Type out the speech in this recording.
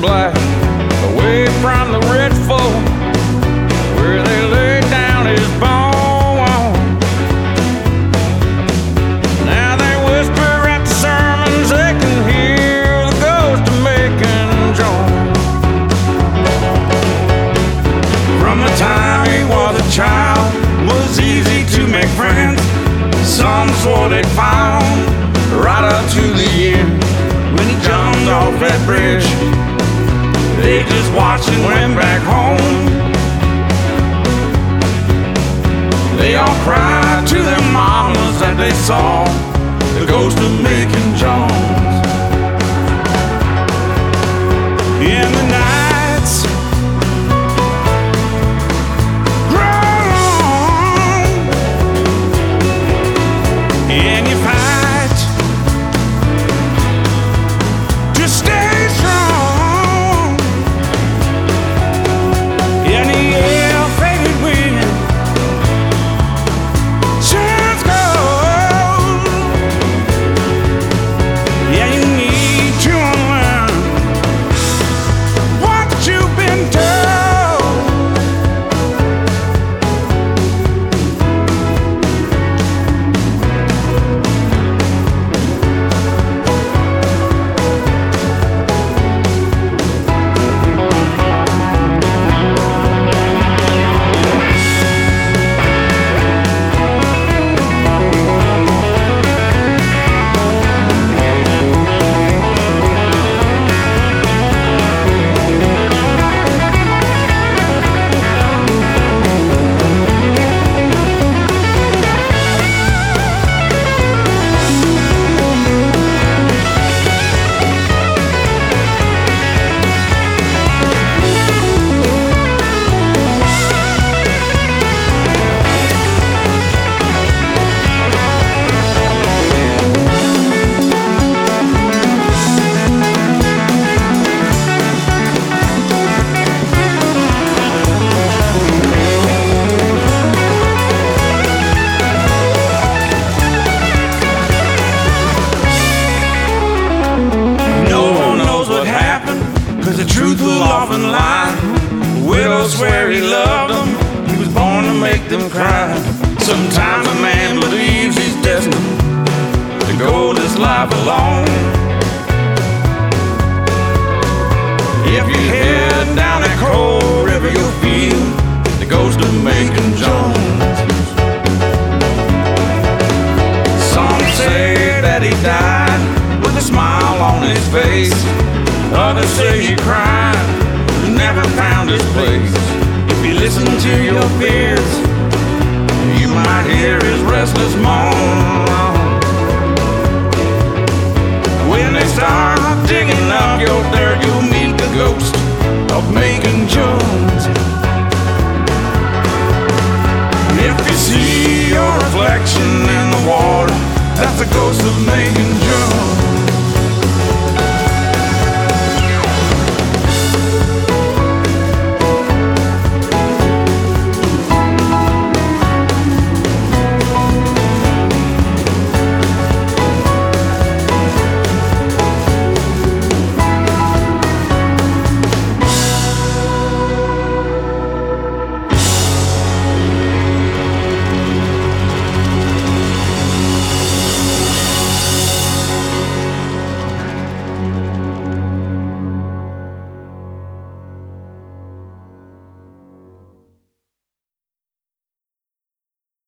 like, away from the rich folk, where they laid down his bone. Now they whisper at the sermons, they can hear the ghost of Macon Jones. From the time he was a child, was easy to make friends. Some swore they'd found right up to the end. When he jumped off that bridge, they just watched and went back home. They all cried to their mamas that they saw the ghost of Macon Jones. In the nights grow long, and you fight to stay strong. In the ill-fated wind turns cold. Yeah, you need to unlearn what you've been told. Cause the truth will often lie. The widow swear he loved them, he was born to make them cry. Sometimes a man believes he's destined to go this life alone. If you head down that cold river, you'll feel the ghost of Macon Jones. Some say that he died with a smile on his face. Others say he cried, he never found his place. If you listen to your fears, you might hear his restless moan. When they start digging up your dirt, you'll meet the ghost of Macon Jones. If you see your reflection in the water, that's the ghost of Macon Jones.